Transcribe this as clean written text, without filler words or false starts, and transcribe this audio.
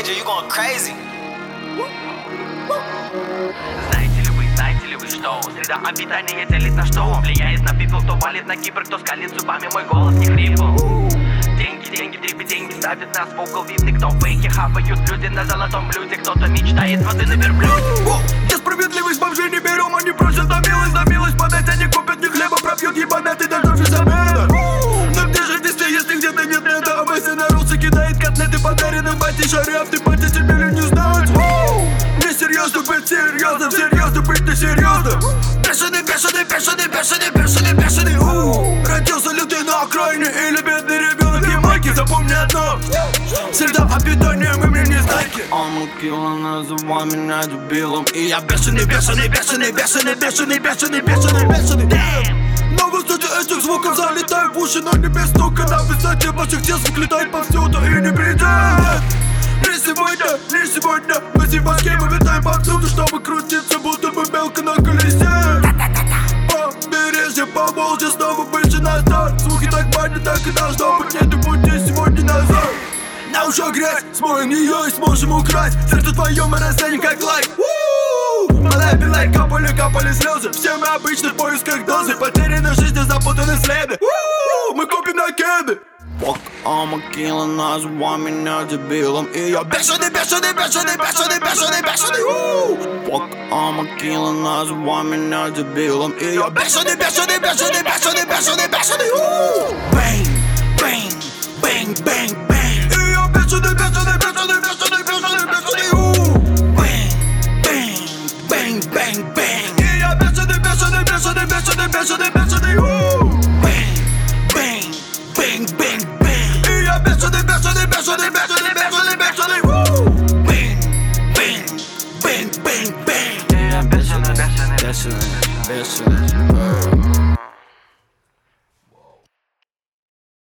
Angel, you going crazy. Знаете ли вы, что среда обитания делит на что? Влияет на people, кто валит на Кипр, кто скалит зубами, мой голос не хрипл. Деньги, трипы, деньги ставят нас в угол, видны, кто фейки хапают люди на золотом блюде, кто-то мечтает воды на верблюде. Я справедливость бомжей не берем, они просят на милость подать, они купят не хлеба, пропьют ебанаты, дождавшись обеда. Но где же везде, если где-то нет неда, а мысли народ кидает котлеты подаренным бате шаря, ты батя тебе ли не знать? Не серьезно быть серьезным, серьезно быть несерьезным. Бешеный, родился ли ты на окраине или бедный ребенок Ямайки? Запомни одно, среда обитания, мы мне не знаки. Он кило называл меня дебилом, и я бешеный. Но в высоте этих звуков залетаю в уши, но не без стука. На высоте ваших тел звук летает повсюду и не придет. Не сегодня, мы с башки мы витаем повсюду, чтобы крутиться, будто бы белка на колесе. Побережье, Поволжье, снова выше на старт. Звуки так манят, так и должно быть, нету пути сегодня назад. На ушах грязь, смоем ее и сможем украсть. Сердце твое мы растянем как лайк. Малая белая, капали слезы. Все мы обычно в поисках дозы. Потеряны жизни, запутаны следы. Мы копим на кеды. Fuck, I'm a killer, называй меня дебилом, и я бешеный. Fuck, I'm a killer, называй меня дебилом, и я бешеный. Bang, bang, bang. И я бешеный. Bang, bang, bang. И я бешеный. Bang, bang, bang. И я бешеный. Bang, bang, bang. И я бешеный.